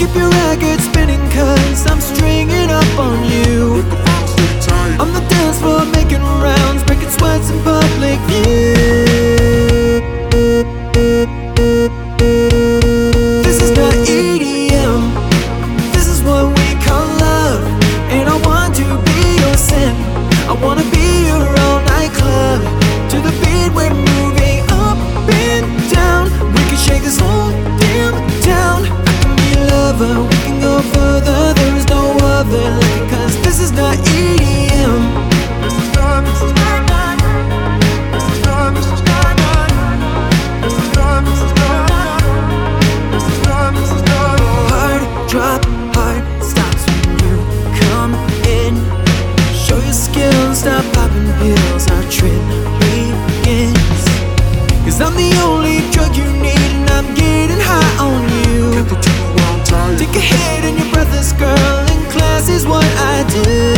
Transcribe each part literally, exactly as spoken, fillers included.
keep your record spinning, cause I'm stringing up on you. On the dance floor making rounds, breaking sweats in public view. This is not E D M, this is what we call love. And I want to be your sin, I wanna be your all night club. To the beat we're moving up and down, we can shake this whole damn town. I can be your lover, we can go further, there is no other like it, cause this is not E D M. This is not, this is not, this is not, this is not, this is not, this is not, this is not, this is not. Hard drop, hard stops when you come in. Show your skills, stop popping pills, our trip begins. Cause I'm the only drug you need and I'm getting high on you. Take a hit and your breathless, girl, in class is what I do.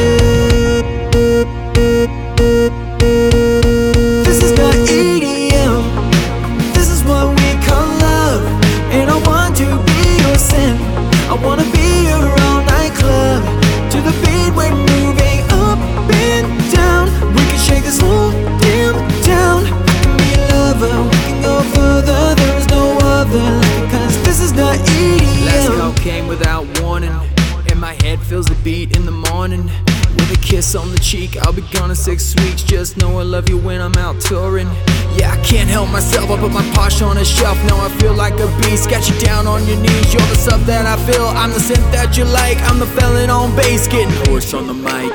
This is not E D M, this is what we call love. And I want to be your sin, I wanna be your all night club. To the beat we're moving up and down, we can shake this whole damn town. I can be your lover, we can go further, there is no other like it, cause this is not E D M. Last cocaine without warning, and my head feels the beat in the morning. With a kiss on the cheek, I'll be gone in six weeks. Just know I love you when I'm out touring. Yeah, I can't help myself, I put my posh on a shelf. Now I feel like a beast, got you down on your knees. You're the stuff that I feel, I'm the synth that you like. I'm the felon on bass, getting hoarse on the mic.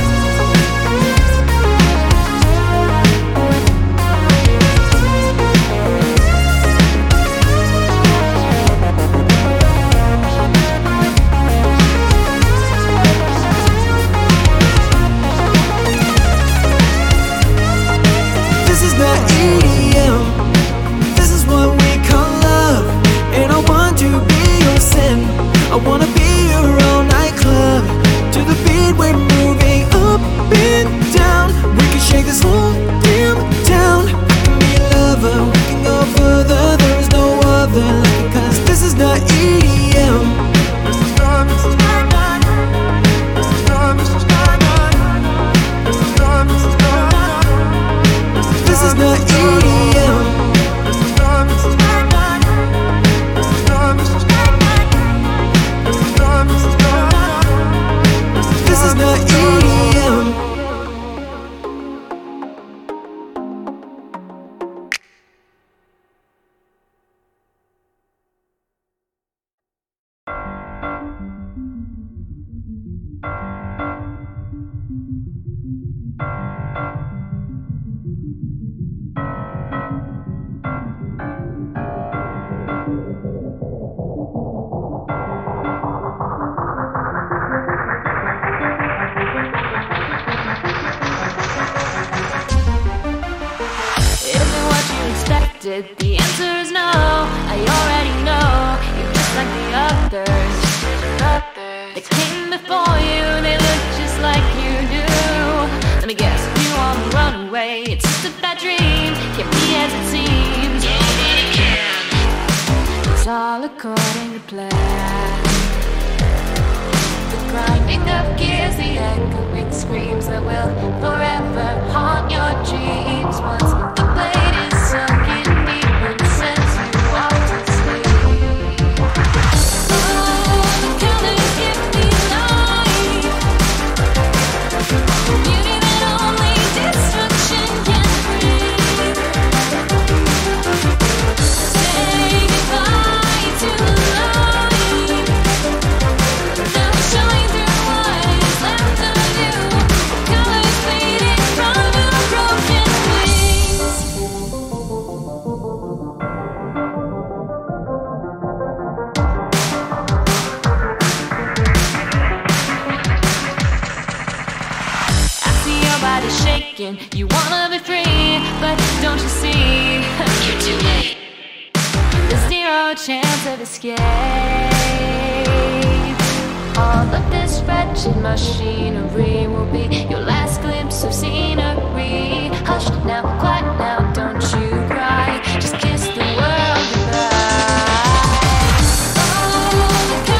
This is not E D M, this is what we call love. And I want to be your sin, I wanna be your all night club. To the beat we're moving up and down, we can shake this whole damn town. I can be your lover, we can go further, there is no other like it, cause this is not E D M. This is not, this is not, this is not, this is not, this is not, this is not. This is not E D M. This is not, this is not, this is not, this is not, this is not, this is not, this is not E D M. The answer is no, I already know. You're just like the others. They came before you, they look just like you do. Let me guess, you want to run away. It's just a bad dream, can't be as it seems. Nobody can. It's all according to plan. The grinding of gears, the echoing screams that will forever haunt your dreams. Once the blade is sunk in deep and sends you off to sleep. Oh, the colors give me life, the beauty that only destruction can bring. Say goodbye to life, now shine through what is left of you. Colors fading from your broken wings. I see your body shaking, you wanna be free, but don't you see? You're too late. There's zero chance of escape. All of this wretched machinery will be your last glimpse of scenery. Hush now, quiet now, don't you cry. Just kiss the world goodbye. Oh,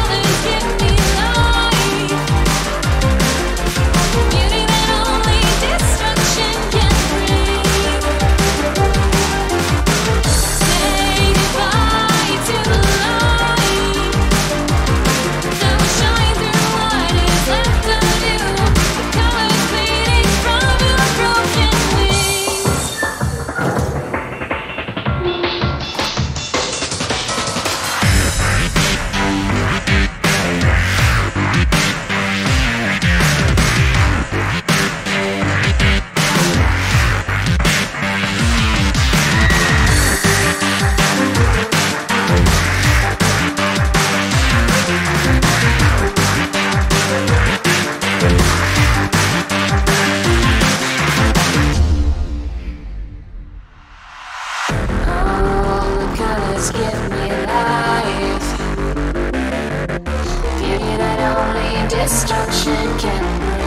Destruction can brew.